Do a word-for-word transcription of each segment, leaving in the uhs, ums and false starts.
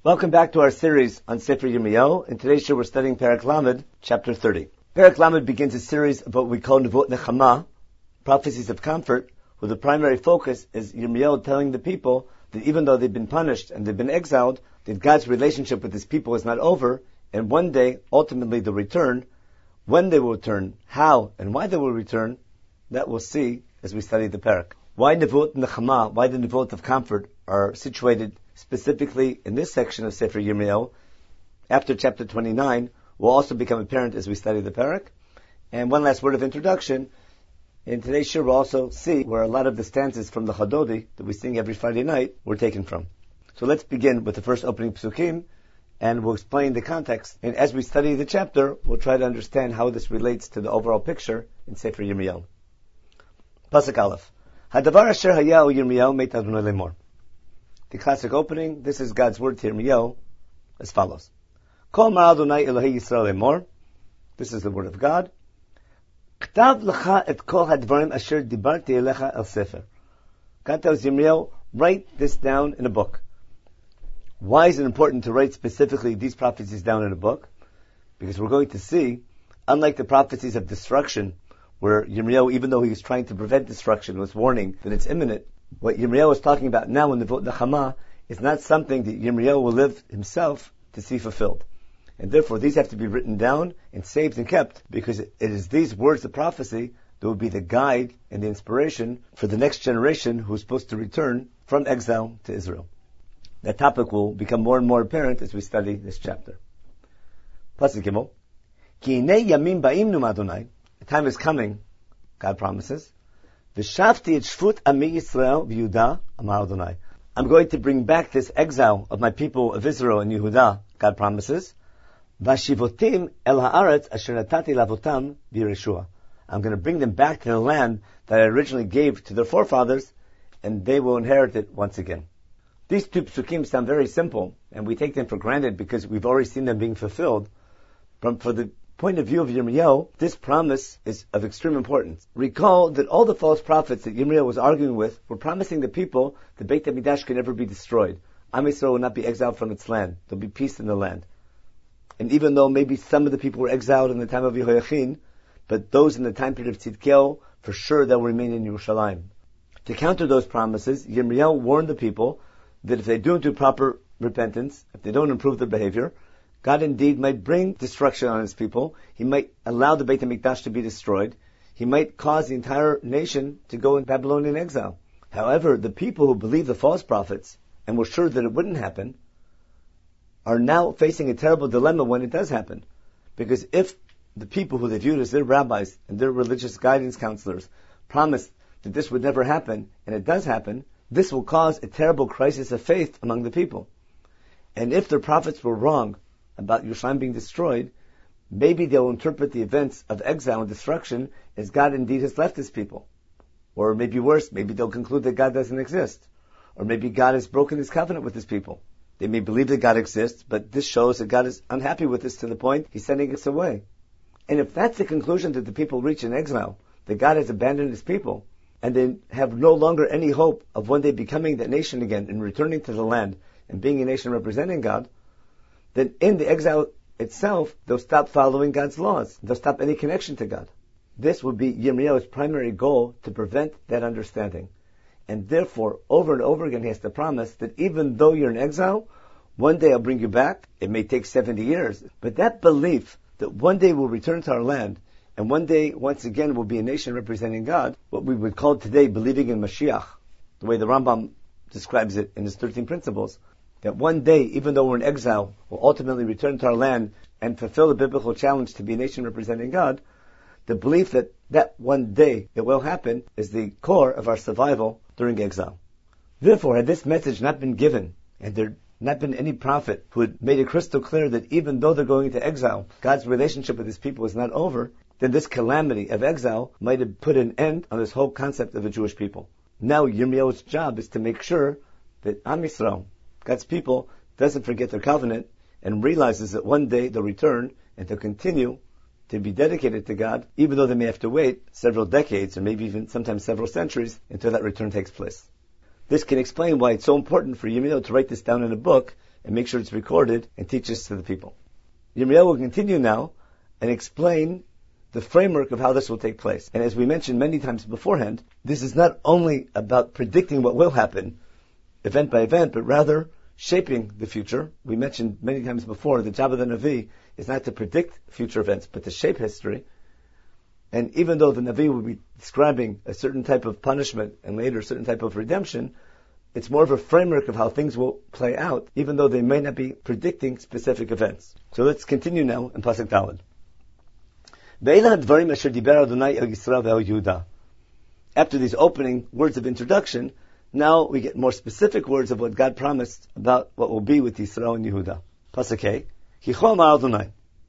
Welcome back to our series on Sefer Yirmiyahu. In today's show, we're studying Perek Lamed, chapter thirty. Perek Lamed begins a series of what we call Nevot Nechama, prophecies of comfort, where the primary focus is Yirmiyahu telling the people that even though they've been punished and they've been exiled, that God's relationship with His people is not over, and one day, ultimately, they'll return. When they will return, how and why they will return, that we'll see as we study the Perek. Why Nevot Nechama, why the Nevot of comfort are situated specifically in this section of Sefer Yirmiyahu, after chapter twenty-nine, will also become apparent as we study the Perek. And one last word of introduction. In today's shir, we'll also see where a lot of the stanzas from the Chadodi that we sing every Friday night were taken from. So let's begin with the first opening psukim, and we'll explain the context. And as we study the chapter, we'll try to understand how this relates to the overall picture in Sefer Yirmiyahu. Pasuk Aleph. Hadavar asher hayahu Yirmiyahu meit Adonai lemor. The classic opening, this is God's word to Yirmiyahu as follows. Kol mar Adonai Elohei Yisrael lemor. This is the word of God. K'tav lecha et kol hadvarim asher dibarti elecha el sefer. God tells Yirmiyahu, write this down in a book. Why is it important to write specifically these prophecies down in a book? Because we're going to see, unlike the prophecies of destruction, where Yirmiyahu, even though he was trying to prevent destruction, was warning that it's imminent, what Yirmiyahu is talking about now in the Nevot Nechama is not something that Yirmiyahu will live himself to see fulfilled. And therefore, these have to be written down and saved and kept, because it is these words of prophecy that will be the guide and the inspiration for the next generation who is supposed to return from exile to Israel. That topic will become more and more apparent as we study this chapter. Pasuk Gimel. Ki hinei yamim ba'im nu Adonai. The time is coming, God promises. V'shavti et shfut ami Yisrael v'Yehuda amar Adonai. I'm going to bring back this exile of my people of Israel and Yehuda, God promises. Vashivotim el haaretz asher natati lavotam v'Yereshua. I'm going to bring them back to the land that I originally gave to their forefathers, and they will inherit it once again. These two psukim sound very simple, and we take them for granted because we've already seen them being fulfilled. But for the point of view of Yirmiyahu, this promise is of extreme importance. Recall that all the false prophets that Yirmiyahu was arguing with were promising the people the Beit HaMikdash can never be destroyed. Am Yisrael will not be exiled from its land. There'll be peace in the land. And even though maybe some of the people were exiled in the time of Yehoiachin, but those in the time period of Tzidkiel, for sure they'll remain in Yerushalayim. To counter those promises, Yirmiyahu warned the people that if they don't do proper repentance, if they don't improve their behavior, God indeed might bring destruction on His people. He might allow the Beit HaMikdash to be destroyed. He might cause the entire nation to go in Babylonian exile. However, the people who believed the false prophets and were sure that it wouldn't happen are now facing a terrible dilemma when it does happen. Because if the people who they viewed as their rabbis and their religious guidance counselors promised that this would never happen, and it does happen, this will cause a terrible crisis of faith among the people. And if their prophets were wrong about Yerushalayim being destroyed, maybe they'll interpret the events of exile and destruction as God indeed has left His people. Or maybe worse, maybe they'll conclude that God doesn't exist. Or maybe God has broken His covenant with His people. They may believe that God exists, but this shows that God is unhappy with us to the point He's sending us away. And if that's the conclusion that the people reach in exile, that God has abandoned His people, and they have no longer any hope of one day becoming that nation again and returning to the land and being a nation representing God, then in the exile itself, they'll stop following God's laws. They'll stop any connection to God. This would be Yirmiyahu's primary goal, to prevent that understanding. And therefore, over and over again, he has to promise that even though you're in exile, one day I'll bring you back. It may take seventy years. But that belief that one day we'll return to our land, and one day, once again, we'll be a nation representing God, what we would call today believing in Mashiach, the way the Rambam describes it in his thirteen principles, that one day, even though we're in exile, we'll ultimately return to our land and fulfill the biblical challenge to be a nation representing God. The belief that that one day it will happen is the core of our survival during exile. Therefore, had this message not been given, and there not been any prophet who had made it crystal clear that even though they're going into exile, God's relationship with His people is not over, then this calamity of exile might have put an end on this whole concept of a Jewish people. Now Yirmiyahu's job is to make sure that Am Yisrael, God's people, doesn't forget their covenant and realizes that one day they'll return and they'll continue to be dedicated to God, even though they may have to wait several decades or maybe even sometimes several centuries until that return takes place. This can explain why it's so important for Yirmiyahu to write this down in a book, and make sure it's recorded and teach this to the people. Yirmiyahu will continue now and explain the framework of how this will take place. And as we mentioned many times beforehand, this is not only about predicting what will happen, event by event, but rather shaping the future. We mentioned many times before, the job of the Navi is not to predict future events, but to shape history. And even though the Navi will be describing a certain type of punishment and later a certain type of redemption, it's more of a framework of how things will play out, even though they may not be predicting specific events. So let's continue now in Pasuk Daled. After these opening words of introduction, now we get more specific words of what God promised about what will be with Yisrael and Yehuda. Pasuk Hey, Hichol Amar Adonai,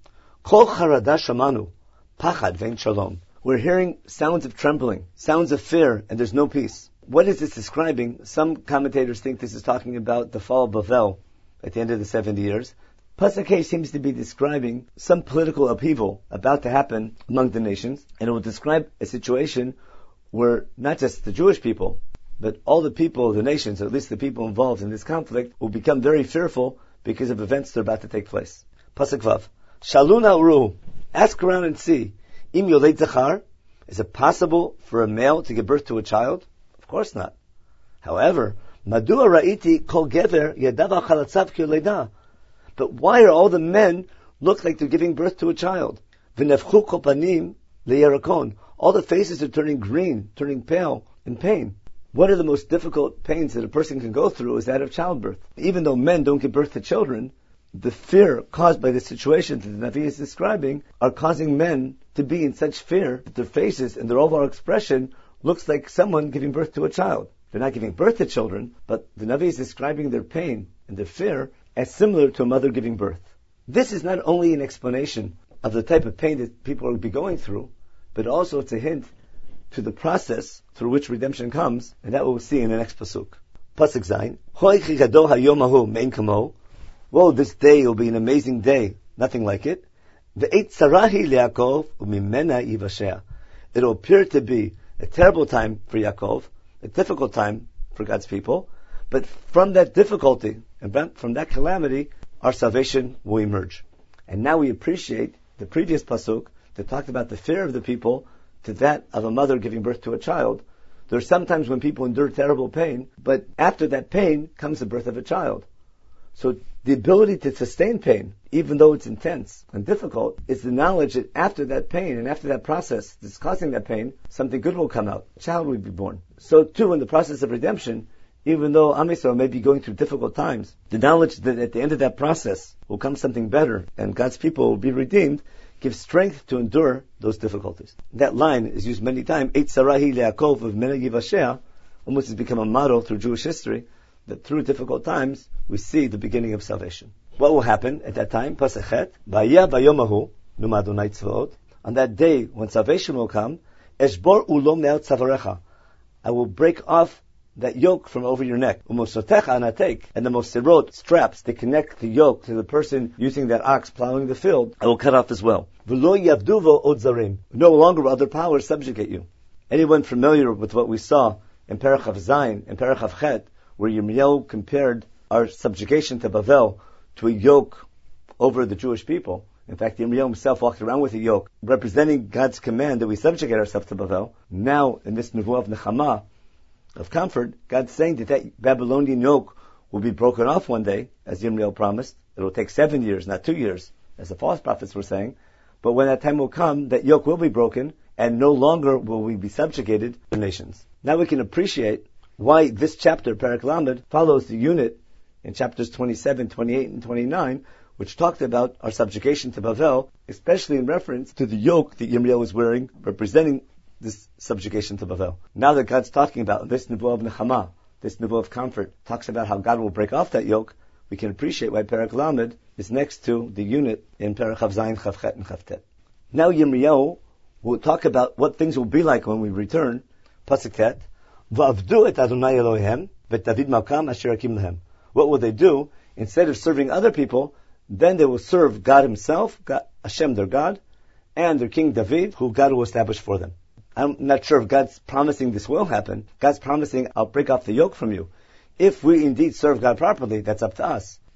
Kol charada shamanu, pachad vein shalom. We're hearing sounds of trembling, sounds of fear, and there's no peace. What is this describing? Some commentators think this is talking about the fall of Bavel at the end of the seventy years. Pasuk Hey seems to be describing some political upheaval about to happen among the nations, and it will describe a situation where not just the Jewish people, but all the people of the nations, or at least the people involved in this conflict, will become very fearful because of events that are about to take place. Pasuk Vav, Shaluna Uru, ask around and see, Im Yolei Zachar, is it possible for a male to give birth to a child? Of course not. However, Madua Ra'iti Kol Gever Yadav Chalatzav Ki Yoleida. But why are all the men look like they're giving birth to a child? V'nefchu kol panim leyarakon. All the faces are turning green, turning pale in pain. One of the most difficult pains that a person can go through is that of childbirth. Even though men don't give birth to children, the fear caused by the situation that the Navi is describing are causing men to be in such fear that their faces and their overall expression looks like someone giving birth to a child. They're not giving birth to children, but the Navi is describing their pain and their fear as similar to a mother giving birth. This is not only an explanation of the type of pain that people will be going through, but also it's a hint to the process through which redemption comes, and that we'll see in the next pasuk. Pasuk Zayin. Hoi chi gadol hayom hahu mein kamo. Whoa, this day will be an amazing day, nothing like it. Ve'et tzarahi leYaakov u'mimena yivashea. It'll appear to be a terrible time for Yaakov, a difficult time for God's people, but from that difficulty and from that calamity, our salvation will emerge. And now we appreciate the previous pasuk that talked about the fear of the people to that of a mother giving birth to a child. There are some times when people endure terrible pain, but after that pain comes the birth of a child. So the ability to sustain pain, even though it's intense and difficult, is the knowledge that after that pain and after that process that's causing that pain, something good will come out. A child will be born. So too, in the process of redemption, even though Am Yisrael may be going through difficult times, the knowledge that at the end of that process will come something better and God's people will be redeemed gives strength to endure those difficulties. That line is used many times, Eit Sarahi leYaakov of Mena Yivashea, almost has become a motto through Jewish history, that through difficult times, we see the beginning of salvation. What will happen at that time? Pasuk Het, Vayeh bayomahu, Numa Adonai Tzvaot, on that day when salvation will come, Eshbor ulom ne'al tzavarecha, I will break off that yoke from over your neck. Umosotecha anatek, and the moserot, straps that connect the yoke to the person using that ox plowing the field, I will cut off as well. V'lo yavduvo od zarim, no longer will other powers subjugate you. Anyone familiar with what we saw in Perach of Zayin, in Perach of Chet, where Yirmiyahu compared our subjugation to Bavel to a yoke over the Jewish people. In fact, Yirmiyahu himself walked around with a yoke, representing God's command that we subjugate ourselves to Bavel. Now, in this Nevuah of Nechama, of comfort, God's saying that that Babylonian yoke will be broken off one day, as Yirmiyahu promised. It will take seven years, not two years, as the false prophets were saying. But when that time will come, that yoke will be broken, and no longer will we be subjugated to nations. Now we can appreciate why this chapter, Perek Lamed, follows the unit in chapters twenty-seven, twenty-eight, and twenty-nine, which talked about our subjugation to Bavel, especially in reference to the yoke that Yirmiyahu was wearing, representing this subjugation to Bavel. Now that God's talking about this Nevuah of Nechama, this Nevuah of comfort, talks about how God will break off that yoke, we can appreciate why Perek Lamed is next to the unit in Perek Chav Zayin, Chav Chet, and Chav Tet. Now Yirmiyahu will talk about what things will be like when we return. Pasuk Tet, V'avdu et Adonai Elohem, v'et David Malkam asher hakim lehem. What will they do? Instead of serving other people, then they will serve God Himself, God, Hashem their God, and their King David, who God will establish for them. I'm not sure if God's promising this will happen. God's promising, I'll break off the yoke from you. If we indeed serve God properly, that's up to us.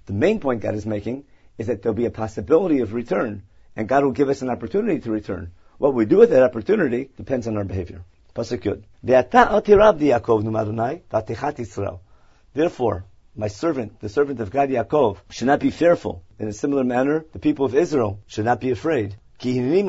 The main point God is making is that there'll be a possibility of return, and God will give us an opportunity to return. What we do with that opportunity depends on our behavior. Pasuk Yud. Therefore, my servant, the servant of God Yaakov, should not be fearful. In a similar manner, the people of Israel should not be afraid. I'm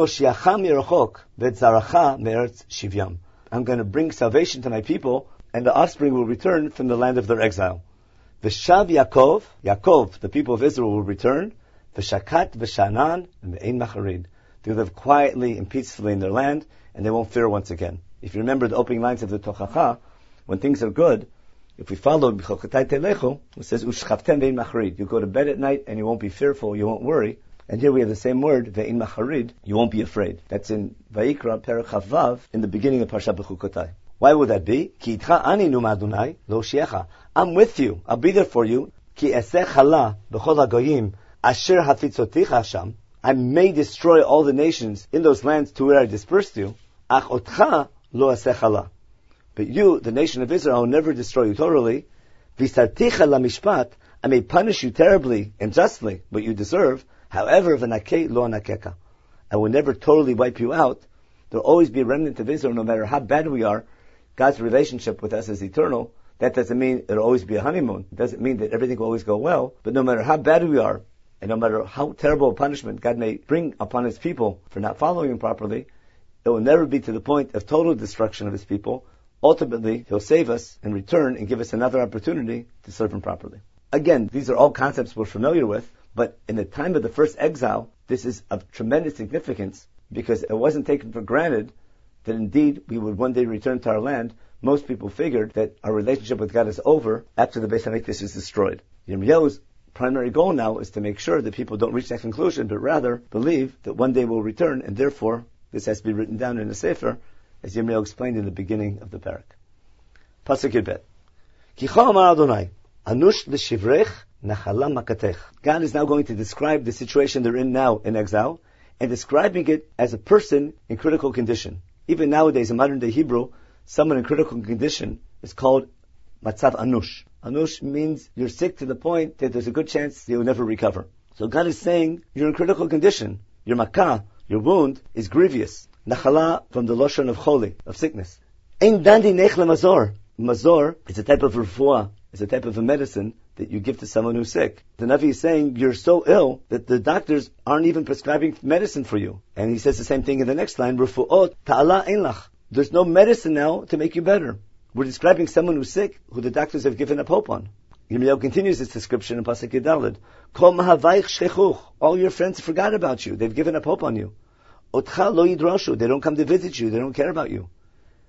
going to bring salvation to my people, and the offspring will return from the land of their exile. V'shav Yaakov, Yaakov, the people of Israel will return. V'shakat v'shanan v'ein macharid. They will live quietly and peacefully in their land, and they won't fear once again. If you remember the opening lines of the Tochacha, when things are good, if we follow B'chochatai Telechu, it says Ushchavtem v'ein macharid. You go to bed at night and you won't be fearful, you won't worry. And here we have the same word, v'ein macharid. You won't be afraid. That's in Vayikra Perek Chavav in the beginning of Parshat B'chukotai. Why would that be? Ki itcha ani num Adonai lo shiecha. I'm with you. I'll be there for you. Ki eseh chala b'chol hagoyim asher hafitzoticha sham. I may destroy all the nations in those lands to where I dispersed you. Ach otcha lo eseh chala. But you, the nation of Israel, will never destroy you totally. V'sarticha lamishpat. I may punish you terribly and justly, what you deserve. However, v'nakeh lo anakeka. I will never totally wipe you out. There will always be a remnant of Israel, no matter how bad we are. God's relationship with us is eternal. That doesn't mean it'll always be a honeymoon. It doesn't mean that everything will always go well. But no matter how bad we are, and no matter how terrible a punishment God may bring upon His people for not following Him properly, it will never be to the point of total destruction of His people. Ultimately, He'll save us and return and give us another opportunity to serve Him properly. Again, these are all concepts we're familiar with, but in the time of the first exile, this is of tremendous significance because it wasn't taken for granted that indeed we would one day return to our land. Most people figured that our relationship with God is over after the Beis HaMikdash is destroyed. Yirmiyahu's primary goal now is to make sure that people don't reach that conclusion, but rather believe that one day we'll return, and therefore this has to be written down in a sefer, as Yirmiyahu explained in the beginning of the parak. Pasuk Yud. Kicha amar Adonai, anush l'shivrech nachala makatech. God is now going to describe the situation they're in now in exile, and describing it as a person in critical condition. Even nowadays, in modern day Hebrew, someone in critical condition is called matzav anush. Anush means you're sick to the point that there's a good chance you'll never recover. So God is saying, you're in critical condition. Your makkah, your wound, is grievous. Nachala, from the loshon of choli, of sickness. Ein dandi nech lemazor. Mazor is a type of refuah, is a type of a medicine that you give to someone who's sick. The Navi is saying you're so ill that the doctors aren't even prescribing medicine for you. And he says the same thing in the next line, Refu'ot ta'ala ein lach. There's no medicine now to make you better. We're describing someone who's sick, who the doctors have given up hope on. Yirmiyahu continues this description in Pasuk Yudalid. Kol mahavayich shechuch. All your friends forgot about you. They've given up hope on you. Otcha lo yidrashu. They don't come to visit you. They don't care about you.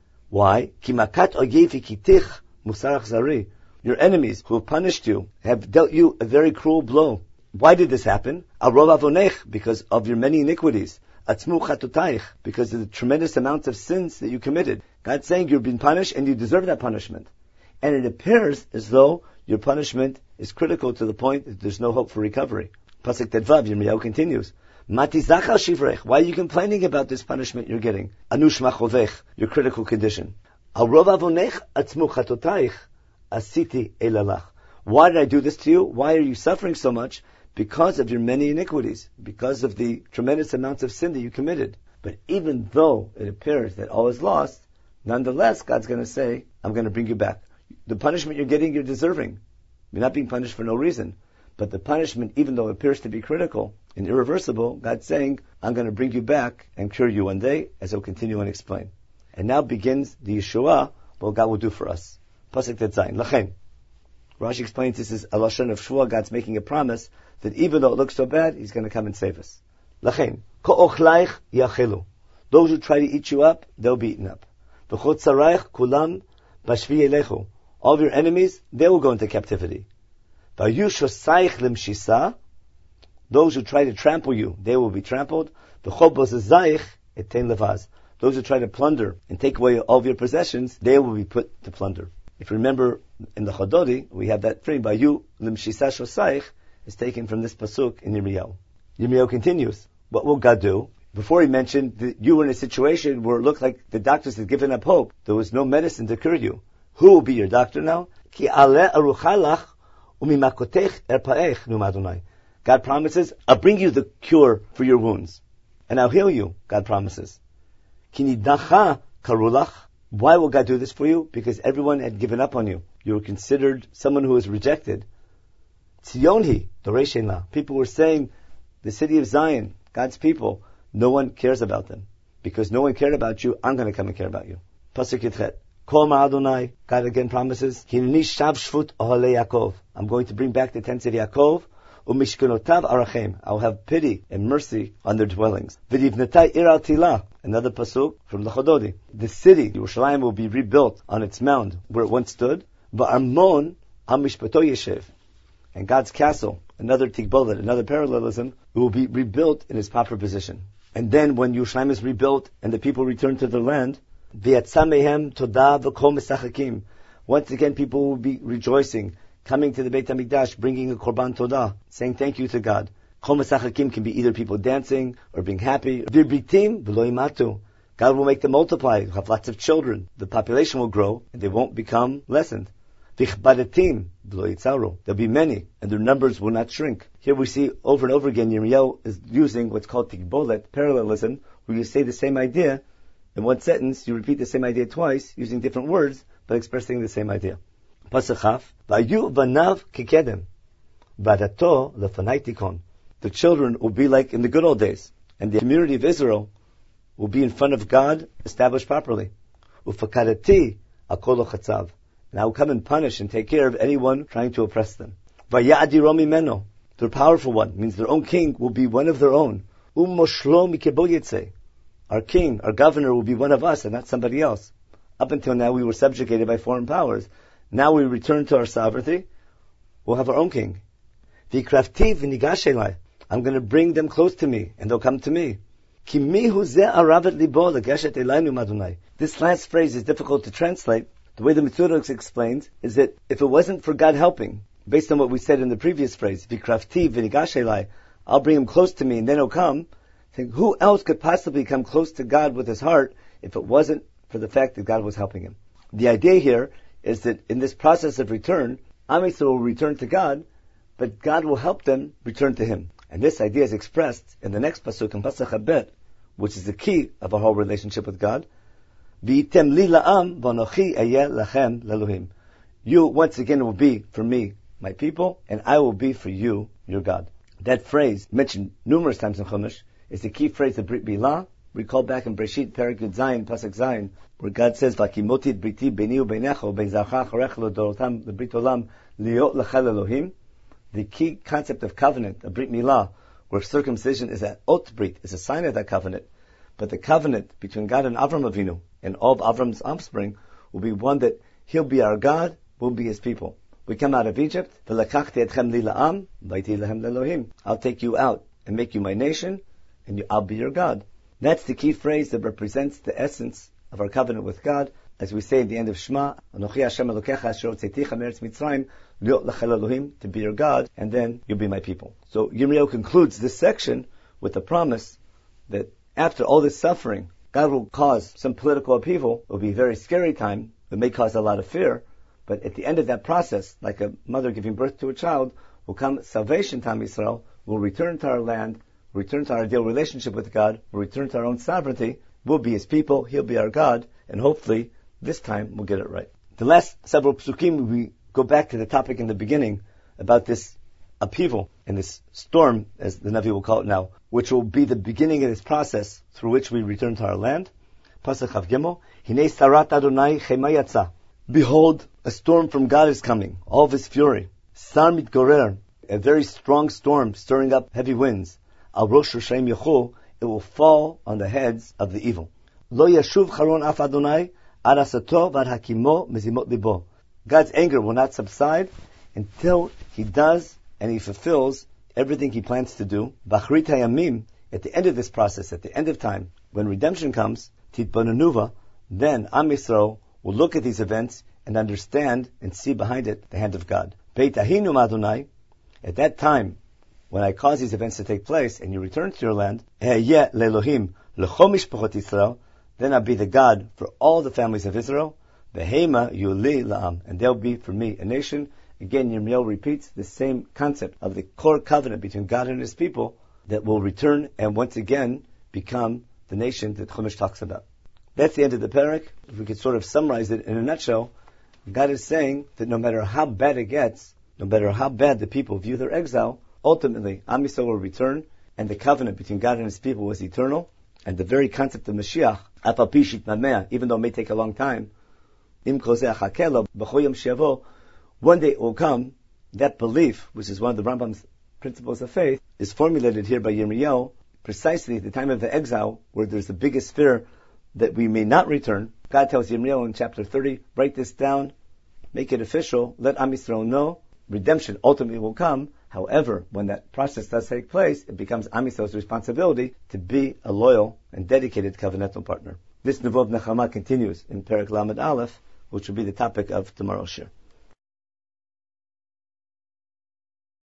Why? Ki makat oyev ikitich musar achzari. Your enemies who have punished you have dealt you a very cruel blow. Why did this happen? Al rov avonech, because of your many iniquities. Atzmu chatutaych, because of the tremendous amounts of sins that you committed. God's saying you've been punished and you deserve that punishment. And it appears as though your punishment is critical to the point that there's no hope for recovery. Pasuk Tedvav, Yirmiyahu continues. Mati zachal shivrech. Why are you complaining about this punishment you're getting? Anush machovech, your critical condition. Al rov avonech atzmu chatutaych. Asiti elalach. Why did I do this to you? Why are you suffering so much? Because of your many iniquities, because of the tremendous amounts of sin that you committed. But even though it appears that all is lost, nonetheless, God's going to say, I'm going to bring you back. The punishment you're getting, you're deserving. You're not being punished for no reason. But the punishment, even though it appears to be critical and irreversible, God's saying, I'm going to bring you back and cure you one day, as He'll continue and explain. And now begins the Yeshua, what God will do for us. Pasuk Tetzayin. Lachen. Rashi explains this is a lashon of Shua. God's making a promise that even though it looks so bad, He's going to come and save us. Lachen. Ko'ochlaich yachelu. Those who try to eat you up, they'll be eaten up. V'chot tzaraich kulam bashvi elechu. All of your enemies, they will go into captivity. V'yushosaich limshisa. Those who try to trample you, they will be trampled. V'chot bozazaich eten levaz. Those who try to plunder and take away all of your possessions, they will be put to plunder. If you remember in the Chododi, we have that phrase, Bayu limshisa shosaich, is taken from this pasuk in Yirmiyahu. Yirmiyahu continues, what will God do? Before he mentioned that you were in a situation where it looked like the doctors had given up hope. There was no medicine to cure you. Who will be your doctor now? Ki aleh aruchalach Umimakotech erpaech num Adonai. God promises, I'll bring you the cure for your wounds. And I'll heal you, God promises. Kinidacha karulach. Why will God do this for you? Because everyone had given up on you. You were considered someone who was rejected. Tzionhi, Doreshenla. People were saying, the city of Zion, God's people, no one cares about them. Because no one cared about you, I'm going to come and care about you. Pasuk Yitchet. Kol Adonai, God again promises, Hineni shav shvut ohale Yaakov. I'm going to bring back the tents of Yaakov. Umishkenotav arachem. I will have pity and mercy on their dwellings. V'nivnetai ir al tilah. Another pasuk from the Chododi. The city, Yerushalayim, will be rebuilt on its mound where it once stood. V'armon al mishpato yeshev. And God's castle, another tikbolet, another parallelism, will be rebuilt in its proper position. And then when Yerushalayim is rebuilt and the people return to their land, v'yatzah mehem todah v'kol mesachakim. Once again, people will be rejoicing, coming to the Beit HaMikdash, bringing a korban todah, saying thank you to God. Kol mesachakim can be either people dancing or being happy. V'britim v'lo imatu. God will make them multiply, have lots of children. The population will grow and they won't become lessened. V'chbadatim v'lo yitzaru. There'll be many and their numbers will not shrink. Here we see over and over again Yirmiyahu is using what's called tikbolet, parallelism, where you say the same idea in one sentence, you repeat the same idea twice using different words but expressing the same idea. Pasuk Chaf, V'ayu vanav kekedem, v'adato lefanai tikon. The children will be like in the good old days, and the community of Israel will be in front of God, established properly. Ufakadati akol chatzav, and I will come and punish and take care of anyone trying to oppress them. Vayadiro mimeno, their powerful one, means their own king will be one of their own. Umoshlo mikebo yitzei, our king, our governor will be one of us and not somebody else. Up until now we were subjugated by foreign powers. Now we return to our sovereignty. We'll have our own king. V'krafti v'nigash elai. I'm going to bring them close to me, and they'll come to me. Ki mihu zeh aravet libo legeshet elaynu Adonai. This last phrase is difficult to translate. The way the Metzudos explains is that if it wasn't for God helping, based on what we said in the previous phrase, V'krafti v'nigash elai, I'll bring him close to me, and then he'll come. Think, who else could possibly come close to God with his heart if it wasn't for the fact that God was helping him? The idea here is that in this process of return, Am Yisrael will return to God, but God will help them return to Him. And this idea is expressed in the next pasuk, in Pasuk Habet, which is the key of our whole relationship with God. V'item li la'am v'anochi ayeh lachem l'Elohim. You once again will be for me my people, and I will be for you your God. That phrase, mentioned numerous times in Chumash, is the key phrase of Brit Milah. Recall back in Breshit, Perek Yud Zayin, Pasuk Zayin, where God says, "V'akimoti et briti beni u'beinecha u'bein zarcha acharecha l'dorotam l'brit olam liot l'chel Elohim." The key concept of covenant, of Brit Milah, where circumcision is an ot brit, is a sign of that covenant. But the covenant between God and Avram Avinu and all of Avram's offspring will be one that He'll be our God, we'll be His people. We come out of Egypt, "V'lakachti etchem li la'am, v'aiti lehem l'Elohim." I'll take you out and make you my nation, and you, I'll be your God. That's the key phrase that represents the essence of our covenant with God, as we say at the end of Shema, "Anochi Hashem Elokecha asher hotzeiticha me'eretz Mitzrayim, liot lachel Elohim," to be your God, and then you'll be my people. So Yirmiyahu concludes this section with the promise that after all this suffering, God will cause some political upheaval. It will be a very scary time. It may cause a lot of fear, but at the end of that process, like a mother giving birth to a child, will come salvation to Am Yisrael. We'll return to our land, return to our ideal relationship with God, we'll return to our own sovereignty, we'll be His people, He'll be our God, and hopefully this time we'll get it right. The last several psukim, we go back to the topic in the beginning about this upheaval and this storm, as the Navi will call it now, which will be the beginning of this process through which we return to our land. Pasuk Chav Gimel, Hinei sarat Adonai chema yatsa. Behold, a storm from God is coming, all of His fury. Sar mitgorer, a very strong storm stirring up heavy winds. Al rosh Roshaim Yechul, it will fall on the heads of the evil. Lo yashuv charon af Adonai ad asato vad hakimo mezimot libo. God's anger will not subside until He does and He fulfills everything He plans to do. B'achrit hayamim, at the end of this process, at the end of time, when redemption comes, titbonanuva, then Am Yisrael will look at these events and understand and see behind it the hand of God. Beit ahinu Adonai, at that time, when I cause these events to take place and you return to your land, Ehyeh le'Elohim l'chol mishpachot Yisrael, then I'll be the God for all the families of Israel. V'heima yuli la'am, and they'll be for me a nation. Again, Yirmiyahu repeats the same concept of the core covenant between God and His people that will return and once again become the nation that Chumash talks about. That's the end of the parak. If we could sort of summarize it in a nutshell, God is saying that no matter how bad it gets, no matter how bad the people view their exile, ultimately Am Yisrael will return, and the covenant between God and His people was eternal, and the very concept of Mashiach, Afal pi shitmameh, even though it may take a long time, Im kol zeh achakeh lo, b'chol yom she'yavo, one day it will come. That belief, which is one of the Rambam's principles of faith, is formulated here by Yirmiyahu precisely at the time of the exile, where there's the biggest fear that we may not return. God tells Yirmiyahu in chapter thirty, write this down, make it official, let Am Yisrael know, redemption ultimately will come. However, when that process does take place, it becomes Am Yisrael's responsibility to be a loyal and dedicated covenantal partner. This Nevuah of Nechama continues in Perek Lamed Aleph, which will be the topic of tomorrow's shir.